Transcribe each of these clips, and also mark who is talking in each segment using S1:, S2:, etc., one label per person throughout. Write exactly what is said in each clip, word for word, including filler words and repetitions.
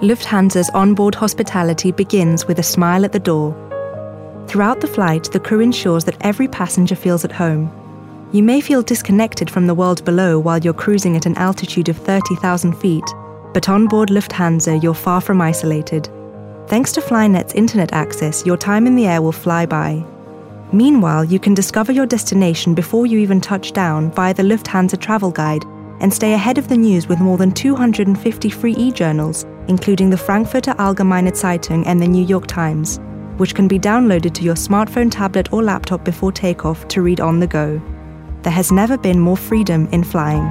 S1: Lufthansa's onboard hospitality begins with a smile at the door. Throughout the flight, the crew ensures that every passenger feels at home. You may feel disconnected from the world below while you're cruising at an altitude of thirty thousand feet, but on board Lufthansa, you're far from isolated. Thanks to Flynet's internet access, your time in the air will fly by. Meanwhile, you can discover your destination before you even touch down via the Lufthansa travel guide and stay ahead of the news with more than two hundred fifty free e-journals, including the Frankfurter Allgemeine Zeitung and the New York Times, which can be downloaded to your smartphone, tablet or laptop before takeoff to read on the go. There has never been more freedom in flying.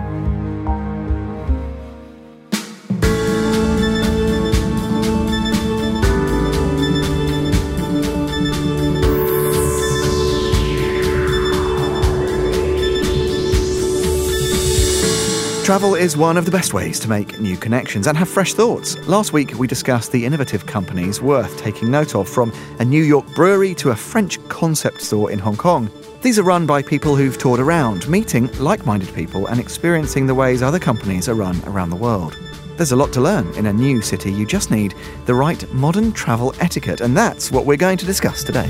S2: Travel is one of the best ways to make new connections and have fresh thoughts. Last week, we discussed the innovative companies worth taking note of, from a New York brewery to a French concept store in Hong Kong. These are run by people who've toured around, meeting like-minded people and experiencing the ways other companies are run around the world. There's a lot to learn in a new city. You just need the right modern travel etiquette, and that's what we're going to discuss today.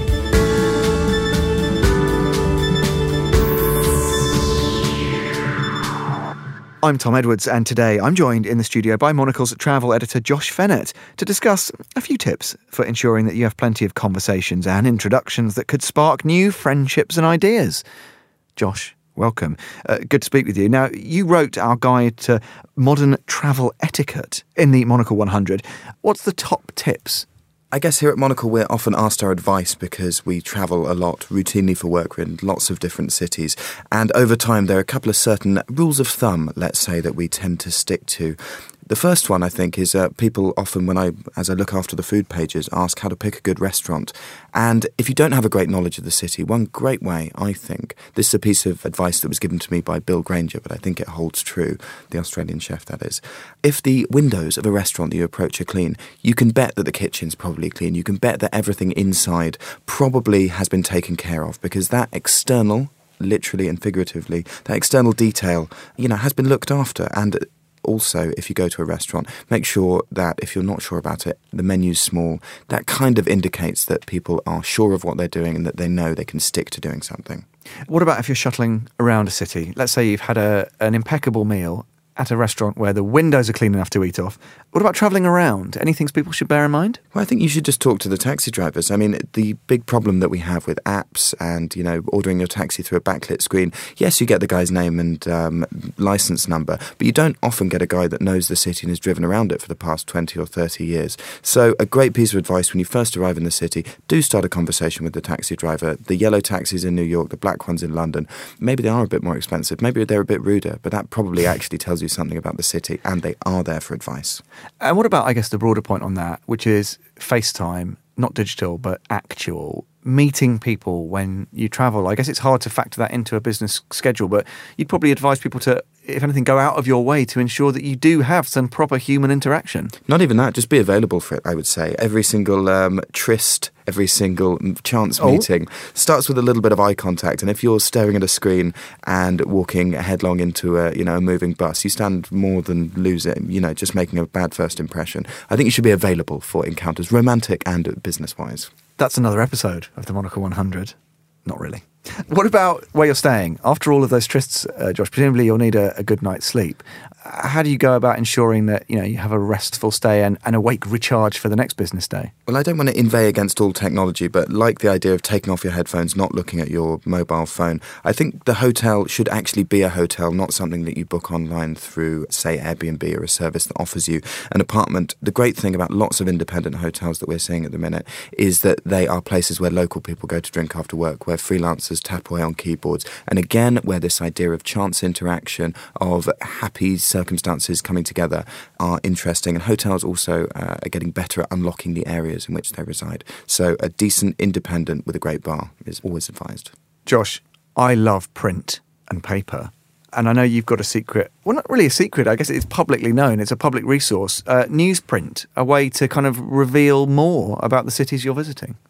S2: I'm Tom Edwards, and today I'm joined in the studio by Monocle's travel editor Josh Fennett to discuss a few tips for ensuring that you have plenty of conversations and introductions that could spark new friendships and ideas. Josh, welcome. Uh, good to speak with you. Now, you wrote our guide to modern travel etiquette in the Monocle one hundred. What's the top tips?
S3: I guess here at Monocle we're often asked our advice because we travel a lot routinely for work. We're in lots of different cities, and over time there are a couple of certain rules of thumb, let's say, that we tend to stick to. The first one, I think, is uh, people often, when I, as I look after the food pages, ask how to pick a good restaurant. And if you don't have a great knowledge of the city, one great way, I think, this is a piece of advice that was given to me by Bill Granger, but I think it holds true, the Australian chef, that is. If the windows of a restaurant that you approach are clean, you can bet that the kitchen's probably clean. You can bet that everything inside probably has been taken care of, because that external, literally and figuratively, that external detail, you know, has been looked after. And also, if you go to a restaurant, make sure that if you're not sure about it, the menu's small. That kind of indicates that people are sure of what they're doing and that they know they can stick to doing something.
S2: What about if you're shuttling around a city? Let's say you've had a, an impeccable meal at a restaurant where the windows are clean enough to eat off. What about travelling around? Any things people should bear in mind?
S3: Well, I think you should just talk to the taxi drivers. I mean, the big problem that we have with apps and, you know, ordering your taxi through a backlit screen, yes, you get the guy's name and um, license number, but you don't often get a guy that knows the city and has driven around it for the past twenty or thirty years. So a great piece of advice when you first arrive in the city, do start a conversation with the taxi driver. The yellow taxis in New York, the black ones in London, maybe they are a bit more expensive, maybe they're a bit ruder, but that probably actually tells you something about the city, and they are there for advice.
S2: And what about, I guess, the broader point on that, which is FaceTime, not digital, but actual, meeting people when you travel? I guess it's hard to factor that into a business schedule, but you'd probably advise people to, if anything, go out of your way to ensure that you do have some proper human interaction.
S3: Not even that, just be available for it, I would say. Every single um, tryst, every single chance
S2: oh.
S3: meeting starts with a little bit of eye contact, and if you're staring at a screen and walking headlong into a, you know, a moving bus, you stand more than losing, you know, just making a bad first impression. I think you should be available for encounters, romantic and business-wise.
S2: That's another episode of the Monocle one hundred. Not really. What about where you're staying? After all of those trysts, uh, Josh, presumably you'll need a, a good night's sleep. How do you go about ensuring that, you know, you have a restful stay and, and awake, recharged for the next business day?
S3: Well, I don't want to inveigh against all technology, but like the idea of taking off your headphones, not looking at your mobile phone, I think the hotel should actually be a hotel, not something that you book online through, say, Airbnb or a service that offers you an apartment. The great thing about lots of independent hotels that we're seeing at the minute is that they are places where local people go to drink after work, where freelancers tap away on keyboards, and again, where this idea of chance interaction, of happy circumstances coming together are interesting, and hotels also uh, are getting better at unlocking the areas in which they reside. So a decent independent with a great bar is always advised.
S2: Josh, I love print and paper, and I know you've got a secret, well, not really a secret, I guess it's publicly known, it's a public resource, uh, newsprint, a way to kind of reveal more about the cities you're visiting.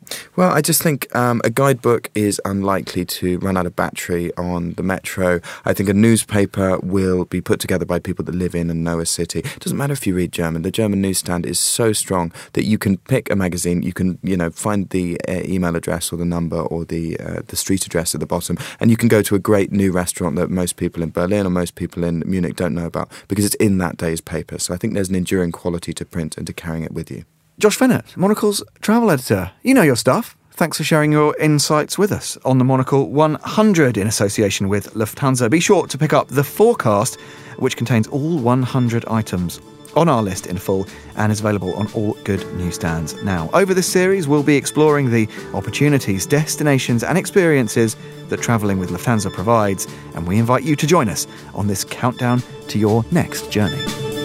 S3: Well, I just think um, a guidebook is unlikely to run out of battery on the metro. I think a newspaper will be put together by people that live in and know a city. It doesn't matter if you read German. The German newsstand is so strong that you can pick a magazine, you can, you know, find the uh, email address or the number or the uh, the street address at the bottom, and you can go to a great new restaurant that most people in Berlin or most people in Munich don't know about because it's in that day's paper. So I think there's an enduring quality to print and to carrying it with you.
S2: Josh Fennett, Monocle's travel editor. You know your stuff. Thanks for sharing your insights with us on the Monocle one hundred in association with Lufthansa. Be sure to pick up the forecast, which contains all one hundred items on our list in full and is available on all good newsstands now. Over this series, we'll be exploring the opportunities, destinations and experiences that travelling with Lufthansa provides, and we invite you to join us on this countdown to your next journey.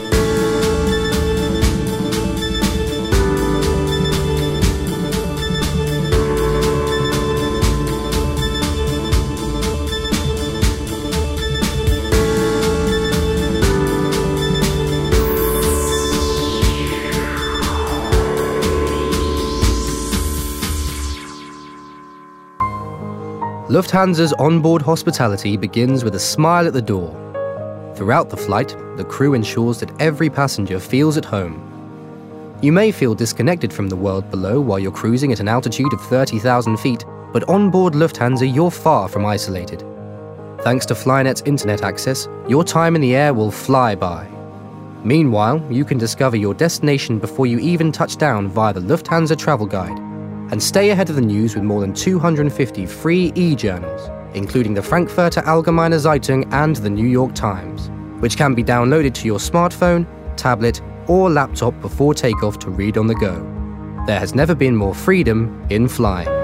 S4: Lufthansa's onboard hospitality begins with a smile at the door. Throughout the flight, the crew ensures that every passenger feels at home. You may feel disconnected from the world below while you're cruising at an altitude of thirty thousand feet, but onboard Lufthansa you're far from isolated. Thanks to Flynet's internet access, your time in the air will fly by. Meanwhile, you can discover your destination before you even touch down via the Lufthansa Travel Guide, and stay ahead of the news with more than two hundred fifty free e-journals, including the Frankfurter Allgemeine Zeitung and the New York Times, which can be downloaded to your smartphone, tablet, or laptop before takeoff to read on the go. There has never been more freedom in flying.